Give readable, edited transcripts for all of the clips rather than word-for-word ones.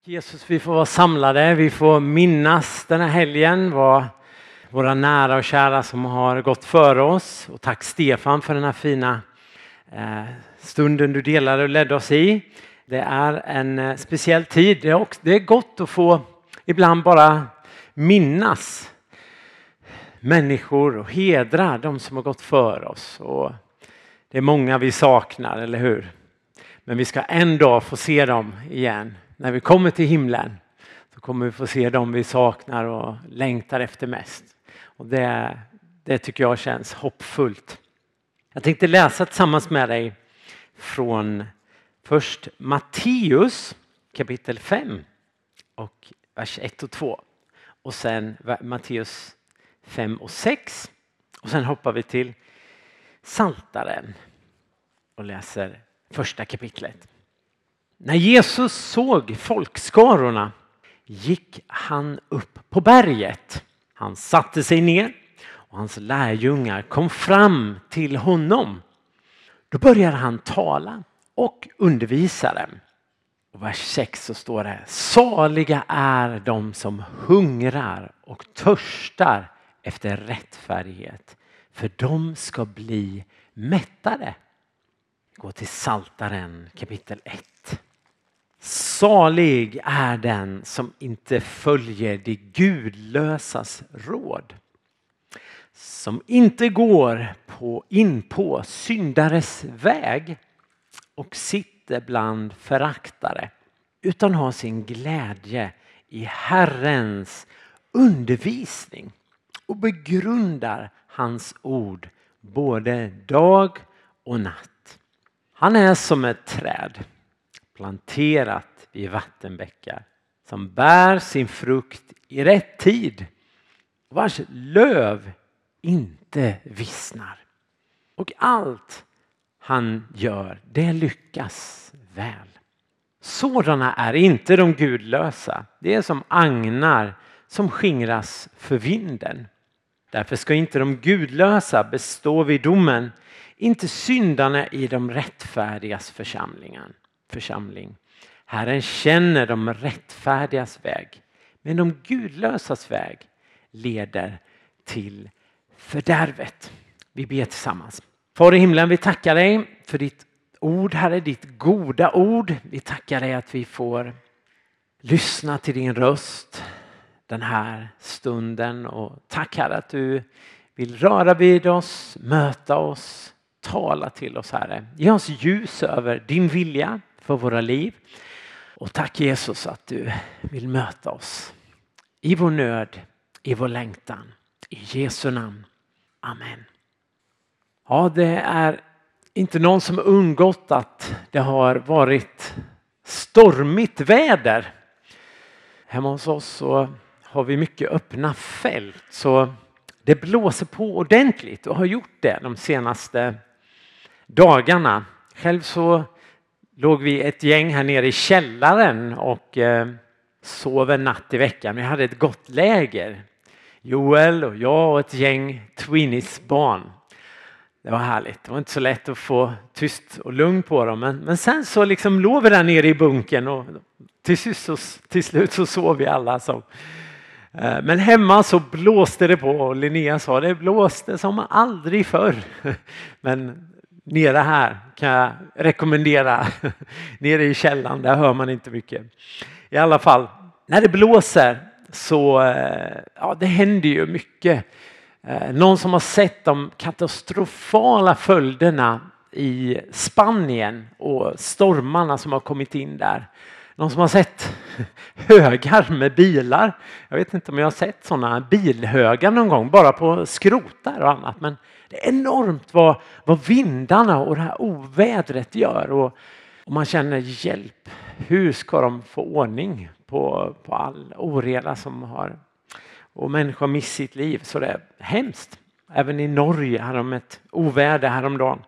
Jesus, vi får vara samlade, vi får minnas den här helgen, våra nära och kära som har gått före oss. Och tack Stefan för den här fina stunden du delade och ledde oss i. Det är en speciell tid. Det är gott att få ibland bara minnas människor och hedra de som har gått före oss. Och det är många vi saknar, eller hur? Men vi ska en dag få se dem igen. När vi kommer till himlen så kommer vi få se dem vi saknar och längtar efter mest. Och det tycker jag känns hoppfullt. Jag tänkte läsa tillsammans med dig från först Matteus kapitel 5 och vers 1 och 2. Och sen Matteus 5 och 6. Och sen hoppar vi till Psaltaren och läser första kapitlet. När Jesus såg folkskarorna gick han upp på berget. Han satte sig ner och hans lärjungar kom fram till honom. Då började han tala och undervisa dem. Och vers 6 så står det: saliga är de som hungrar och törstar efter rättfärdighet, för de ska bli mättade. Gå till Psaltaren kapitel 1. Salig är den som inte följer de gudlösas råd, som inte går in på syndares väg och sitter bland föraktare, utan har sin glädje i Herrens undervisning och begrundar hans ord både dag och natt. Han är som ett träd planterat vid vattenbäckar som bär sin frukt i rätt tid, vars löv inte vissnar. Och allt han gör, det lyckas väl. Sådana är inte de gudlösa. Det är som agnar som skingras för vinden. Därför ska inte de gudlösa bestå vid domen, inte syndarna i de rättfärdigas församling. Herren känner de rättfärdigas väg, men de gudlösas väg leder till fördärvet. Vi ber tillsammans. Far i himlen, vi tackar dig för ditt ord, Herre, ditt goda ord. Vi tackar dig att vi får lyssna till din röst den här stunden. Och tack Herre att du vill röra vid oss, möta oss, tala till oss, Herre. Ge oss ljus över din vilja för våra liv. Och tack Jesus att du vill möta oss i vår nöd, i vår längtan. I Jesu namn. Amen. Ja, det är inte någon som undgått att det har varit stormigt väder. Hemma hos oss så har vi mycket öppna fält, så det blåser på ordentligt och har gjort det de senaste dagarna. Själv så låg vi ett gäng här nere i källaren och sov en natt i veckan. Vi hade ett gott läger. Joel och jag och ett gäng Twinnies-barn. Det var härligt. Det var inte så lätt att få tyst och lugn på dem. Men sen så liksom låg vi där nere i bunken och till slut så sov vi alla. Men hemma så blåste det på och Linnea sa det blåste som aldrig förr. Men nere här kan jag rekommendera. Nere i källan, där hör man inte mycket. I alla fall, när det blåser så det händer ju mycket. Någon som har sett de katastrofala följderna i Spanien och stormarna som har kommit in där. Någon som har sett högar med bilar. Jag vet inte om jag har sett sådana bilhögar någon gång, bara på skrotar och annat. Men det är enormt vad vindarna och det här ovädret gör. Och man känner hjälp. Hur ska de få ordning på all oreda som har... Och människor har missat sitt liv. Så det är hemskt. Även i Norge hade de ett oväder häromdagen.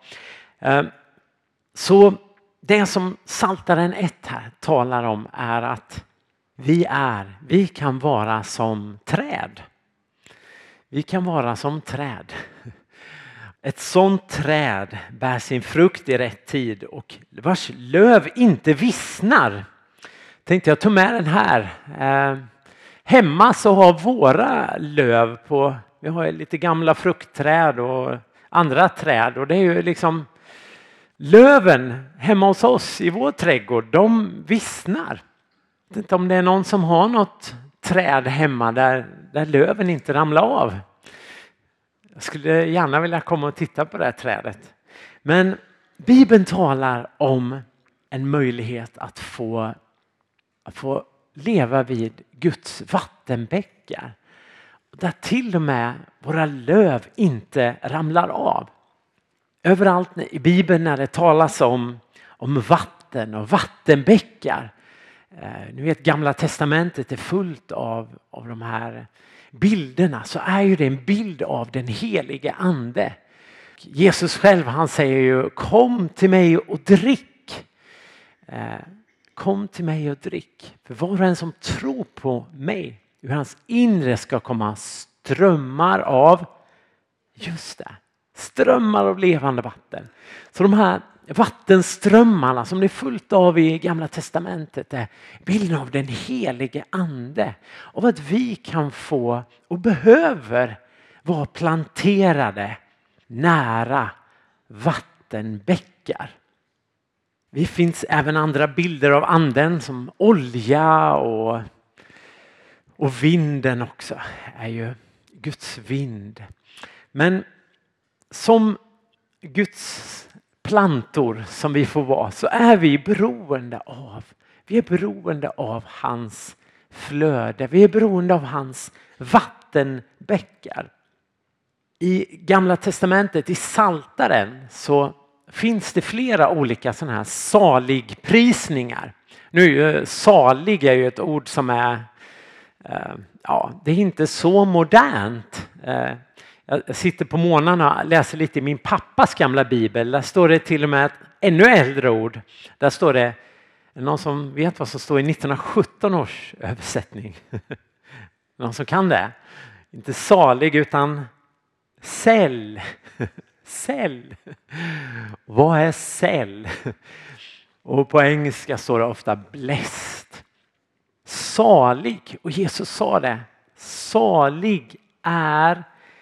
Så det som Psaltaren 1 här talar om är att vi kan vara som träd. Vi kan vara som träd. Ett sånt träd bär sin frukt i rätt tid och vars löv inte vissnar. tänkte jag ta med den här. Hemma så har våra löv på, vi har lite gamla fruktträd och andra träd, och det är ju liksom löven hemma hos oss i vår trädgård, de vissnar. Jag vet inte om det är någon som har något träd hemma där löven inte ramlar av. Jag skulle gärna vilja komma och titta på det här trädet. Men Bibeln talar om en möjlighet att få leva vid Guds vattenbäckar. Där till och med våra löv inte ramlar av. Överallt i Bibeln när det talas om vatten och vattenbäckar. Ni vet, Gamla testamentet är fullt av de här bilderna, så är ju det en bild av den helige ande. Jesus själv, han säger ju: kom till mig och drick. Kom till mig och drick. För var och en som tror på mig, ur hans inre ska komma strömmar av, just det, strömmar av levande vatten. Så de här vattenströmmarna som det är fullt av i Gamla testamentet är bilden av den helige ande. Av att vi kan få och behöver vara planterade nära vattenbäckar. Det finns även andra bilder av anden som olja och vinden också är ju Guds vind. Men som Guds plantor som vi får vara, så är vi beroende av hans flöde. Vi är beroende av hans vattenbäckar. I Gamla testamentet, i Psaltaren, så finns det flera olika sådana här saligprisningar. Nu salig är ju ett ord som är det är inte så modernt. Jag sitter på morgnarna och läser lite i min pappas gamla bibel. Där står det till och med ett ännu äldre ord. Där står det, någon som vet vad som står i 1917 års översättning? Någon som kan det? Inte salig utan säll. Säll. Vad är säll? Och på engelska står det ofta blessed. Salig. Och Jesus sa det. Salig är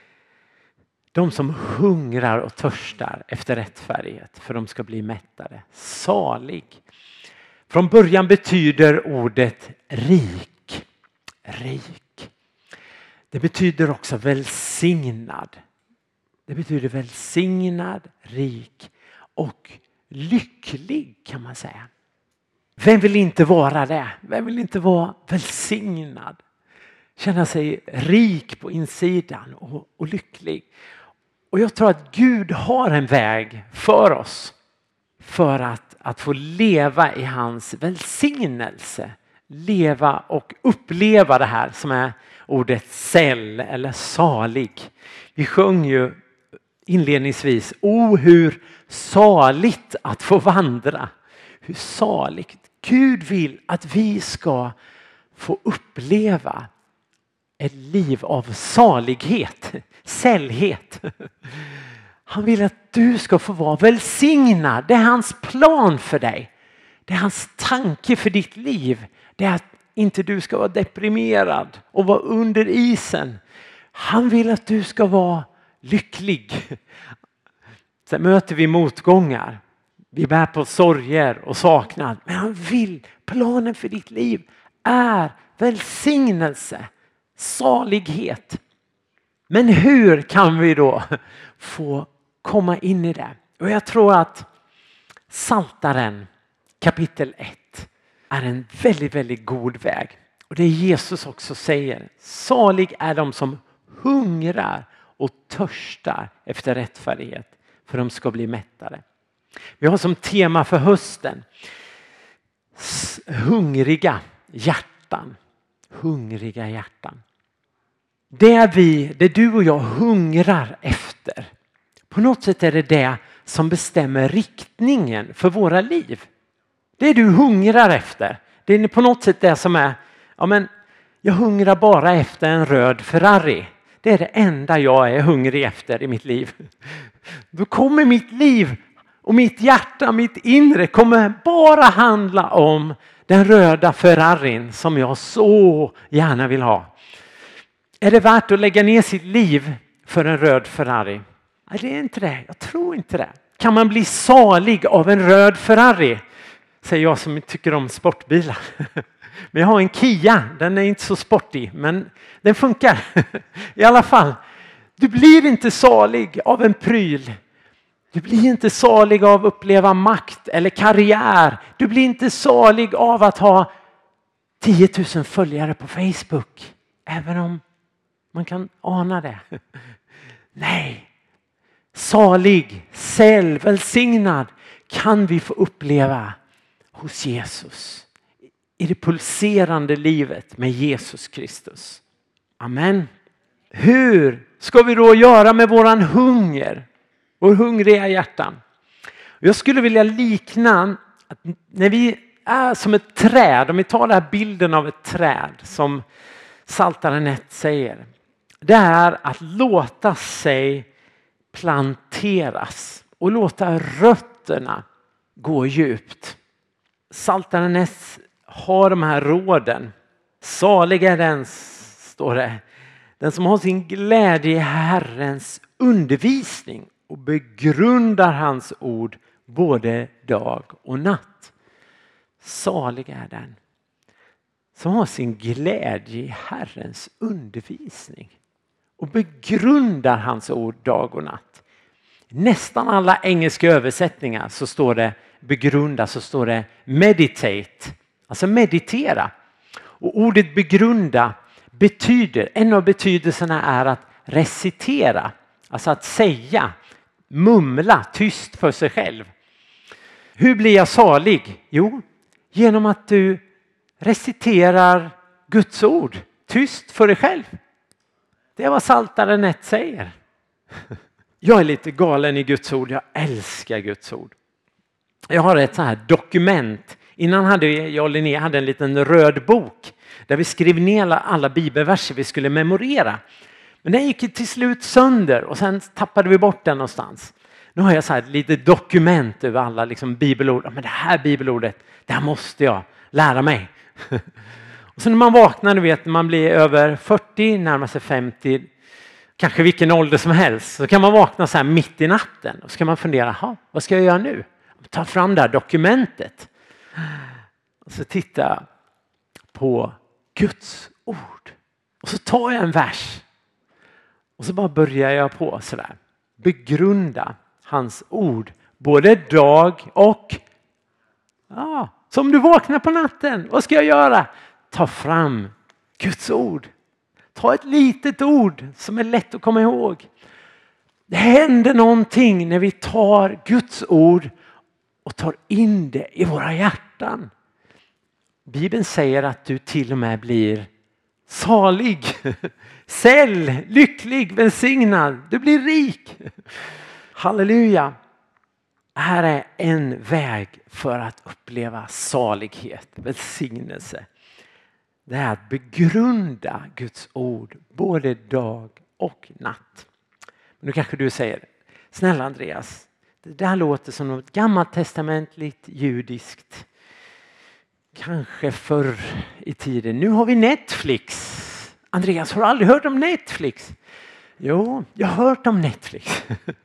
de som hungrar och törstar efter rättfärdighet, för de ska bli mättade. Salig. Från början betyder ordet rik. Rik. Det betyder också välsignad. Det betyder välsignad, rik och lycklig, kan man säga. Vem vill inte vara det? Vem vill inte vara välsignad? Känna sig rik på insidan och lycklig. Och jag tror att Gud har en väg för oss för att få leva i hans välsignelse. Leva och uppleva det här som är ordet säll eller salig. Vi sjöng ju inledningsvis: hur saligt att få vandra. Hur saligt. Gud vill att vi ska få uppleva ett liv av salighet, sällhet. Han vill att du ska få vara välsignad. Det är hans plan för dig. Det är hans tanke för ditt liv. Det är att inte du ska vara deprimerad och vara under isen. Han vill att du ska vara lycklig. Sen möter vi motgångar. Vi bär på sorger och saknad. Men han vill, planen för ditt liv är välsignelse, salighet. Men hur kan vi då få komma in i det? Och jag tror att Psaltaren kapitel 1 är en väldigt, väldigt god väg. Och det Jesus också säger: salig är de som hungrar och törstar efter rättfärdighet, för de ska bli mättade. Vi har som tema för hösten hungriga hjärtan. Hungriga hjärtan. Det du och jag hungrar efter. På något sätt är det som bestämmer riktningen för våra liv. Det du hungrar efter. Det är på något sätt det som är, jag hungrar bara efter en röd Ferrari. Det är det enda jag är hungrig efter i mitt liv. Då kommer mitt liv och mitt hjärta, mitt inre kommer bara handla om den röda Ferrarin som jag så gärna vill ha. Är det värt att lägga ner sitt liv för en röd Ferrari? Nej, det är inte det. Jag tror inte det. Kan man bli salig av en röd Ferrari? Säger jag som tycker om sportbilar. Men jag har en Kia. Den är inte så sportig, men den funkar. I alla fall. Du blir inte salig av en pryl. Du blir inte salig av att uppleva makt eller karriär. Du blir inte salig av att ha 10 000 följare på Facebook. Även om man kan ana det. Nej. Salig, välsignad kan vi få uppleva hos Jesus. I det pulserande livet med Jesus Kristus. Amen. Hur ska vi då göra med våran hunger? Vår hungriga hjärtan. Jag skulle vilja likna att när vi är som ett träd. Om vi tar den här bilden av ett träd som Psaltaren 1 säger. Det är att låta sig planteras. Och låta rötterna gå djupt. Psaltaren 1 har de här råden. Salig är den, står det. Den som har sin glädje i Herrens undervisning och begrundar hans ord både dag och natt. Salig är den som har sin glädje i Herrens undervisning och begrundar hans ord dag och natt. Nästan alla engelska översättningar så står det begrunda, så står det meditate. Alltså meditera. Och ordet begrunda betyder, en av betydelserna är att recitera. Alltså att säga, mumla tyst för sig själv. Hur blir jag salig? Jo, genom att du reciterar Guds ord tyst för dig själv. Det är vad Psaltaren 1 säger. Jag är lite galen i Guds ord. Jag älskar Guds ord. Jag har ett så här dokument. Innan hade jag och Linnea hade en liten röd bok. Där vi skrev ner alla bibelverser vi skulle memorera. Men den gick till slut sönder. Och sen tappade vi bort den någonstans. Nu har jag så här ett litet dokument över alla liksom bibelord. Men det här bibelordet, det här måste jag lära mig. Och så när man vaknar, du vet, när man blir över 40, närmar sig 50, kanske vilken ålder som helst, så kan man vakna så här mitt i natten och så kan man fundera, vad ska jag göra nu? Ta fram det här dokumentet och så titta på Guds ord. Och så tar jag en vers och så bara börjar jag på sådär. Begrunda hans ord både dag och så om du vaknar på natten, vad ska jag göra? Ta fram Guds ord. Ta ett litet ord som är lätt att komma ihåg. Det händer någonting när vi tar Guds ord och tar in det i våra hjärtan. Bibeln säger att du till och med blir salig, lycklig, välsignad. Du blir rik. Halleluja. Här är en väg för att uppleva salighet, välsignelse. Det är att begrunda Guds ord både dag och natt. Men nu kanske du säger, snälla Andreas, det där låter som något gammaltestamentligt judiskt. Kanske förr i tiden. Nu har vi Netflix. Andreas, har du aldrig hört om Netflix? Jo, jag har hört om Netflix.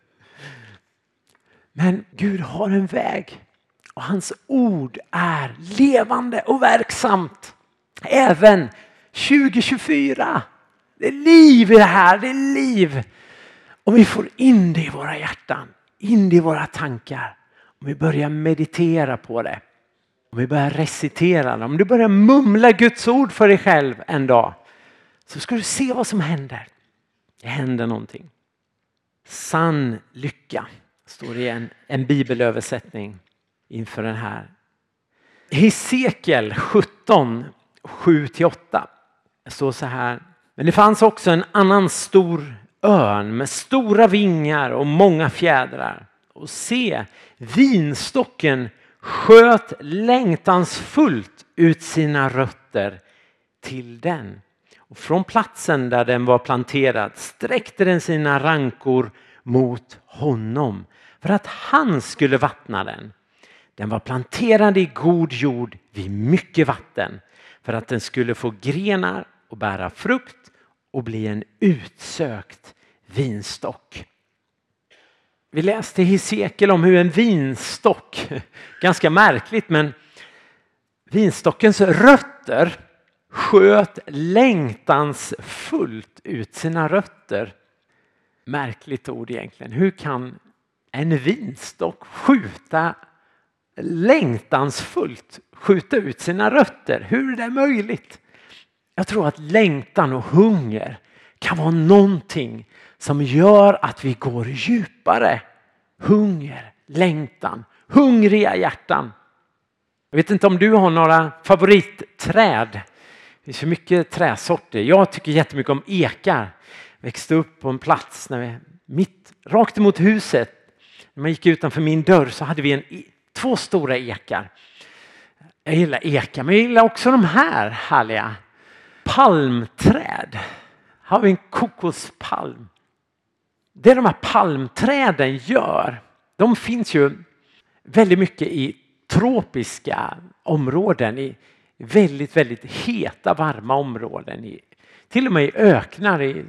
Men Gud har en väg. Och hans ord är levande och verksamt. Även 2024. Det är liv i det här. Det är liv. Om vi får in det i våra hjärtan. In det i våra tankar. Om vi börjar meditera på det. Om vi börjar recitera det. Om du börjar mumla Guds ord för dig själv en dag. Så ska du se vad som händer. Det händer någonting. Sann lycka. Står det i en bibelöversättning inför den här. Hesekiel 17, 7-8. Det står så här. Men det fanns också en annan stor örn med stora vingar och många fjädrar. Och se, vinstocken sköt längtansfullt ut sina rötter till den. Och från platsen där den var planterad sträckte den sina rankor mot honom. För att han skulle vattna den. Den var planterad i god jord vid mycket vatten för att den skulle få grenar och bära frukt och bli en utsökt vinstock. Vi läste i Hesekiel om hur en vinstock, ganska märkligt, men vinstockens rötter sköt längtansfullt ut sina rötter. Märkligt ord egentligen. Hur kan en vinstock skjuta ut sina rötter? Hur är det möjligt? Jag tror att längtan och hunger kan vara någonting som gör att vi går djupare. Hunger, längtan, hungriga hjärtan. Jag vet inte om du har några favoritträd. Det finns så mycket träsorter. Jag tycker jättemycket om ekar. Växte upp på en plats rakt emot huset. När man gick utanför min dörr så hade vi 2 stora ekar. Jag gillar ekar, men jag gillar också de här härliga palmträd. Har vi en kokospalm. Det de här palmträden gör, de finns ju väldigt mycket i tropiska områden, i väldigt, väldigt heta, varma områden. Till och med i öknar, i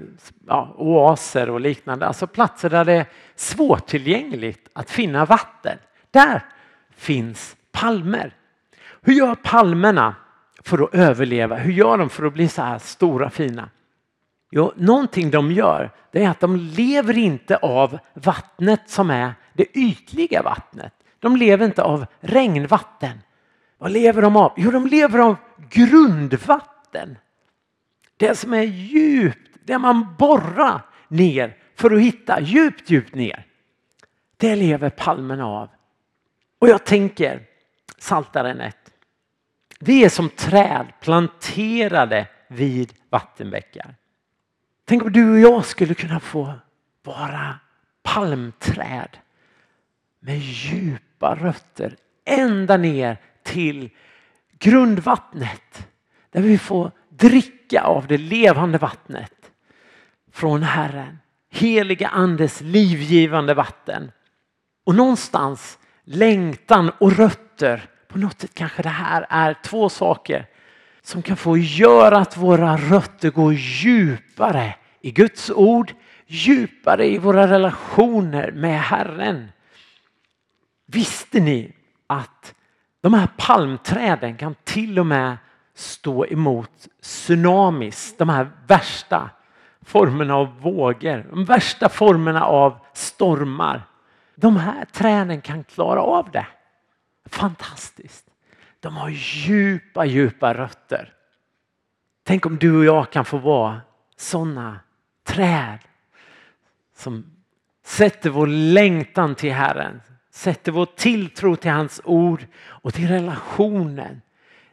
oaser och liknande. Alltså platser där det är svårtillgängligt att finna vatten. Där finns palmer. Hur gör palmerna för att överleva? Hur gör de för att bli så här stora, fina? Jo, någonting de gör, det är att de lever inte av vattnet som är det ytliga vattnet. De lever inte av regnvatten. Vad lever de av? Jo, de lever av grundvatten. Det som är djupt, det man borrar ner för att hitta djupt ner. Det lever palmerna av. Och jag tänker, Psaltaren 1. Vi är som träd planterade vid vattenbäckar. Tänk om du och jag skulle kunna få vara palmträd med djupa rötter ända ner till grundvattnet. Där vi får dricka av det levande vattnet från Herren. Heliga Andes livgivande vatten. Och någonstans längtan och rötter. På något sätt kanske det här är 2 saker som kan få göra att våra rötter går djupare i Guds ord. Djupare i våra relationer med Herren. Visste ni att de här palmträden kan till och med stå emot tsunamis, de här värsta formerna av vågor, de värsta formerna av stormar. De här träden kan klara av det. Fantastiskt. De har djupa rötter. Tänk om du och jag kan få vara sådana träd som sätter vår längtan till Herren. Sätter vår tilltro till hans ord och till relationen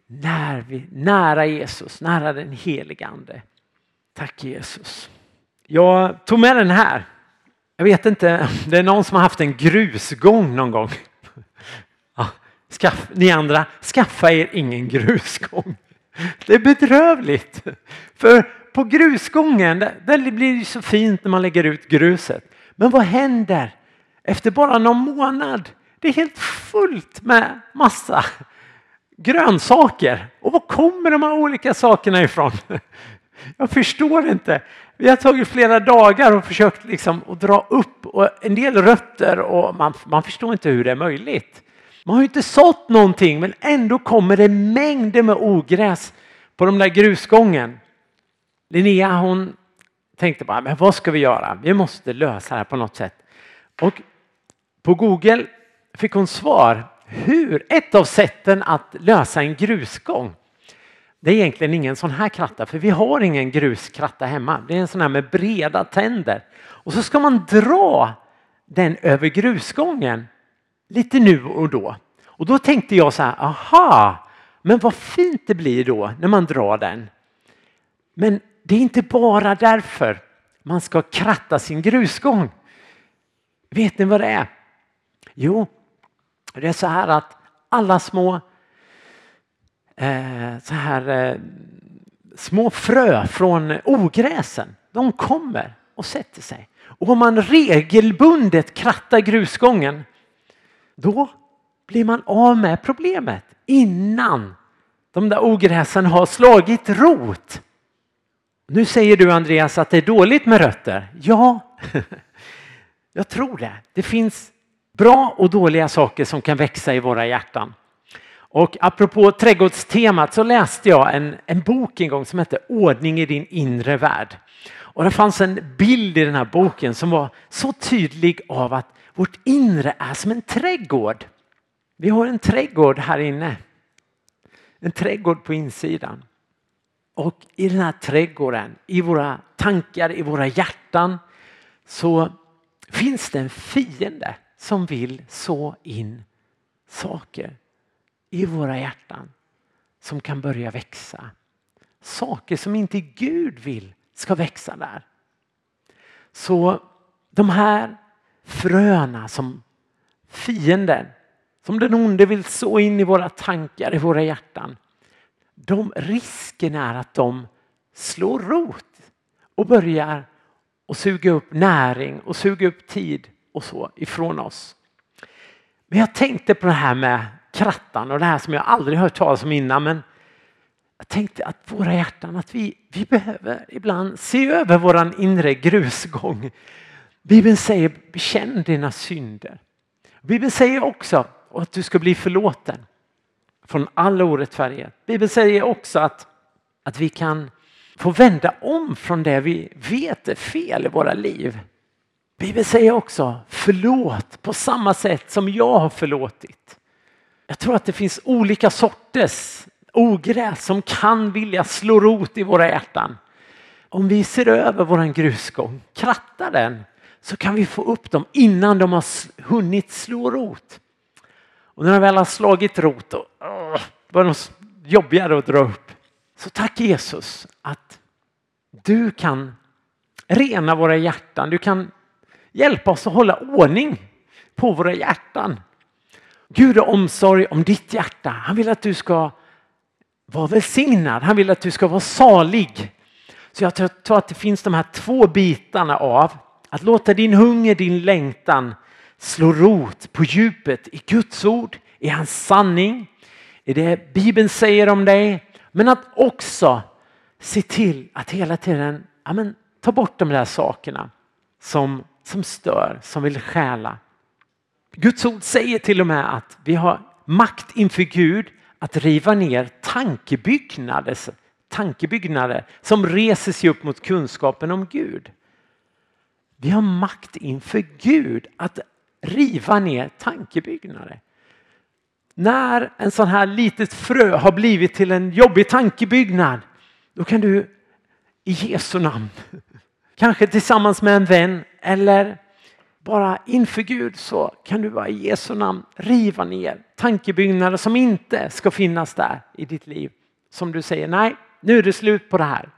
nära Jesus, nära den helige Ande. Tack Jesus. Jag tog med den här. Jag vet inte, det är någon som har haft en grusgång någon gång. Ja, ni andra, skaffa er ingen grusgång. Det är bedrövligt. För på grusgången, där blir det så fint när man lägger ut gruset. Men vad händer? Efter bara någon månad, det är helt fullt med massa grönsaker. Och var kommer de här olika sakerna ifrån? Jag förstår inte. Vi har tagit flera dagar och försökt liksom att dra upp och en del rötter och man förstår inte hur det är möjligt. Man har ju inte sått någonting men ändå kommer det mängder med ogräs på de där grusgången. Linnea hon tänkte bara, men vad ska vi göra? Vi måste lösa det här på något sätt. Och på Google fick hon svar ett av sätten att lösa en grusgång. Det är egentligen ingen sån här kratta för vi har ingen gruskratta hemma. Det är en sån här med breda tänder. Och så ska man dra den över grusgången lite nu och då. Och då tänkte jag så här, aha, men vad fint det blir då när man drar den. Men det är inte bara därför man ska kratta sin grusgång. Vet ni vad det är? Jo, det är så här att alla små små frö från ogräsen, de kommer och sätter sig. Och om man regelbundet krattar grusgången, då blir man av med problemet innan de där ogräsen har slagit rot. Nu säger du, Andreas, att det är dåligt med rötter. Ja, jag tror det. Det finns bra och dåliga saker som kan växa i våra hjärtan. Och apropå trädgårdstemat så läste jag en bok en gång som heter Ordning i din inre värld. Och det fanns en bild i den här boken som var så tydlig av att vårt inre är som en trädgård. Vi har en trädgård här inne. En trädgård på insidan. Och i den här trädgården, i våra tankar, i våra hjärtan så finns det en fiende som vill så in saker i våra hjärtan som kan börja växa. Saker som inte Gud vill ska växa där. Så de här fröna som fienden, som den onde vill så in i våra tankar, i våra hjärtan. Risken är att de slår rot och börjar att suga upp näring och suga upp tid och så ifrån oss. Men jag tänkte på det här med krattan och det här som jag aldrig hört talas om innan, men jag tänkte att våra hjärtan, att vi behöver ibland se över våran inre grusgång. Bibeln säger bekänn dina synder. Bibeln säger också att du ska bli förlåten från all orättfärdighet. Bibeln säger också att vi kan få vända om från det vi vet är fel i våra liv. Bibeln säger också förlåt på samma sätt som jag har förlåtit. Jag tror att det finns olika sorters ogräs som kan vilja slå rot i våra hjärtan. Om vi ser över våran grusgång, krattar den, så kan vi få upp dem innan de har hunnit slå rot. Och när de väl har slagit rot då var de jobbigare att dra upp. Så tack Jesus att du kan rena våra hjärtan. Du kan hjälpa oss att hålla ordning på våra hjärtan. Gud har omsorg om ditt hjärta. Han vill att du ska vara välsignad. Han vill att du ska vara salig. Så jag tror att det finns de här två bitarna av att låta din hunger, din längtan slå rot på djupet i Guds ord, i hans sanning, i det Bibeln säger om dig. Men att också se till att hela tiden ta bort de där sakerna som stör, som vill stjäla. Guds ord säger till och med att vi har makt inför Gud att riva ner tankebyggnader som reser sig upp mot kunskapen om Gud. Vi har makt inför Gud att riva ner tankebyggnader. När en sån här litet frö har blivit till en jobbig tankebyggnad, då kan du i Jesu namn, kanske tillsammans med en vän eller bara inför Gud, så kan du bara i Jesu namn riva ner tankebyggnader som inte ska finnas där i ditt liv. Som du säger, nej, nu är det slut på det här.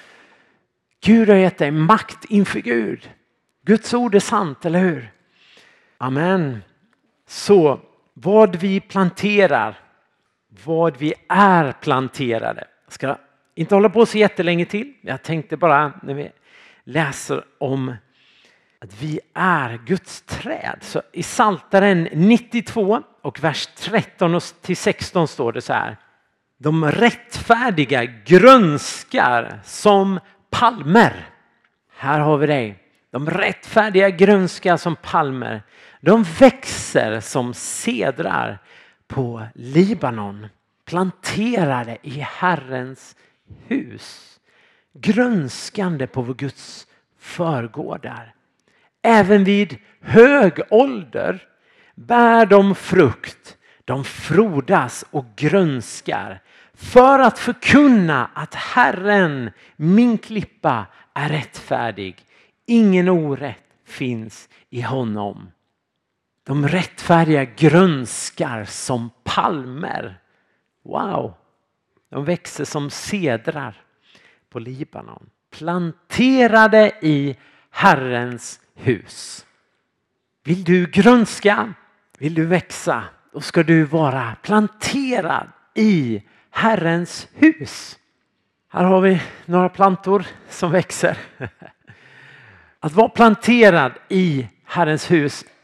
Gud har gett dig makt inför Gud. Guds ord är sant, eller hur? Amen. Så vad vi planterar, vad vi är planterade. Jag ska inte hålla på så jättelänge till. Jag tänkte bara när vi läser om att vi är Guds träd. Så i Psaltaren 92 och vers 13-16 står det så här. De rättfärdiga grönskar som palmer. Här har vi dig. De rättfärdiga grönskar som palmer. De växer som cedrar på Libanon. Planterade i Herrens hus. Grönskande på vår Guds förgårdar. Även vid hög ålder bär de frukt. De frodas och grönskar. För att förkunna att Herren, min klippa, är rättfärdig. Ingen orätt finns i honom. De rättfärdiga grönskar som palmer. Wow! De växer som cedrar på Libanon. Planterade i Herrens hus. Vill du grönska? Vill du växa? Då ska du vara planterad i Herrens hus. Här har vi några plantor som växer. Att vara planterad i Herrens hus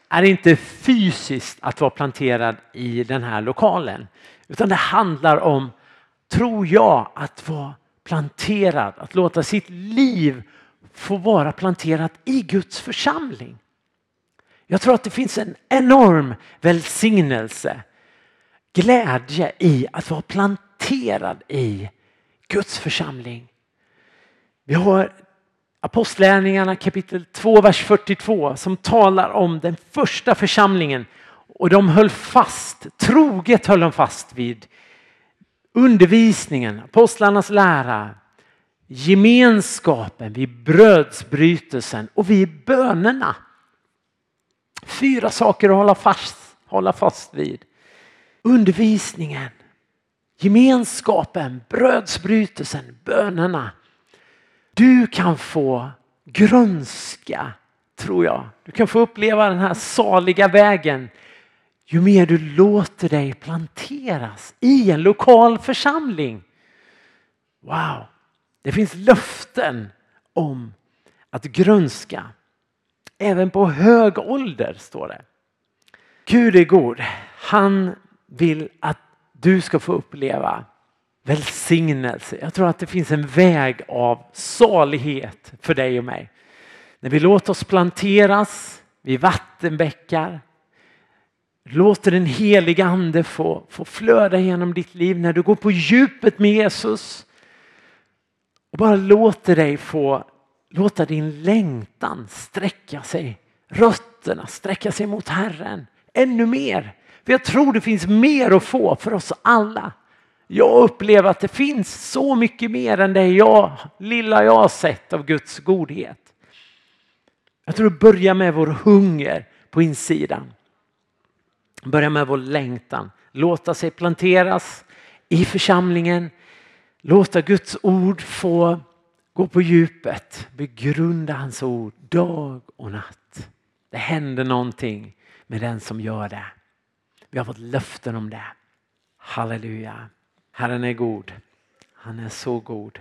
är inte fysiskt att vara planterad i den här lokalen. Utan det handlar om, tror jag, att vara planterad. Att låta sitt liv få vara planterat i Guds församling. Jag tror att det finns en enorm välsignelse, glädje i att vara planterad i Guds församling. Vi har Apostlagärningarna kapitel 2, vers 42 som talar om den första församlingen. Och de höll fast, troget höll de fast vid undervisningen, apostlarnas lära, gemenskapen, vid brödsbrytelsen och vid bönerna. 4 saker att hålla fast vid. Undervisningen, gemenskapen, brödsbrytelsen, bönerna. Du kan få grönska, tror jag. Du kan få uppleva den här saliga vägen ju mer du låter dig planteras i en lokal församling. Wow, det finns löften om att grönska. Även på hög ålder står det. Gud är god. Han vill att du ska få uppleva välsignelse. Jag tror att det finns en väg av salighet för dig och mig. När vi låter oss planteras vid vattenbäckar. Låter den heliga ande få flöda genom ditt liv. När du går på djupet med Jesus. Och bara låta din längtan sträcka sig. Rötterna sträcka sig mot Herren. Ännu mer. För jag tror det finns mer att få för oss alla. Jag upplever att det finns så mycket mer än det lilla jag har sett av Guds godhet. Jag tror det börjar med vår hunger på insidan. Börja med vår längtan. Låta sig planteras i församlingen. Låta Guds ord få gå på djupet. Begrunda hans ord dag och natt. Det händer någonting med den som gör det. Vi har fått löften om det. Halleluja. Herren är god. Han är så god.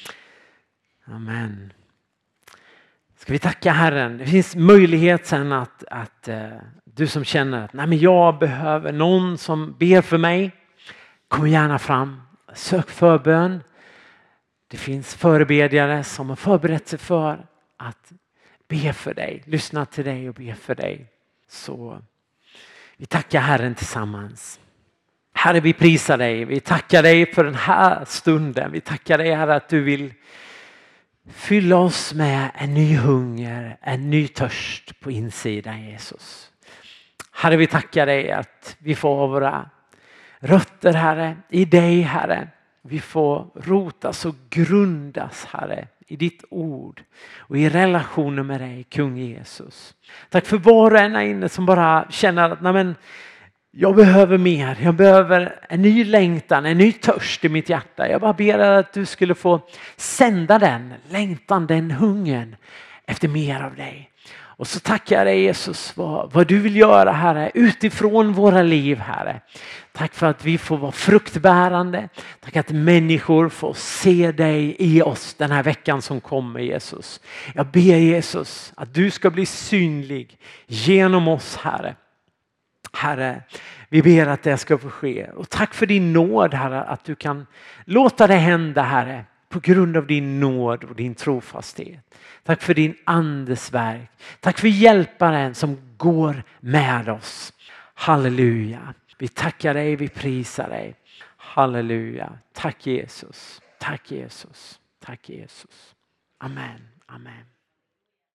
Amen. Ska vi tacka Herren? Det finns möjlighet sen att du som känner att nej, men jag behöver någon som ber för mig. Kom gärna fram. Sök förbön. Det finns förebedjare som har förberett sig för att be för dig. Lyssna till dig och be för dig. Så vi tackar Herren tillsammans. Herre, vi prisar dig. Vi tackar dig för den här stunden. Vi tackar dig, Herre, att du vill fylla oss med en ny hunger, en ny törst på insidan, Jesus. Herre, vi tackar dig att vi får våra rötter, Herre, i dig, Herre. Vi får rotas och grundas, Herre, i ditt ord och i relationer med dig, kung Jesus. Tack för var och en här inne som bara känner att nej, men jag behöver mer. Jag behöver en ny längtan, en ny törst i mitt hjärta. Jag bara ber att du skulle få sända den längtan, den hungern efter mer av dig. Och så tackar jag dig, Jesus, vad du vill göra, Herre, utifrån våra liv, Herre. Tack för att vi får vara fruktbärande. Tack att människor får se dig i oss den här veckan som kommer, Jesus. Jag ber, Jesus, att du ska bli synlig genom oss, Herre. Herre, vi ber att det ska få ske. Och tack för din nåd, Herre, att du kan låta det hända, Herre, på grund av din nåd och din trofasthet. Tack för din andes verk. Tack för hjälparen som går med oss. Halleluja. Vi tackar dig, vi prisar dig. Halleluja. Tack Jesus. Tack Jesus. Tack Jesus. Amen. Amen.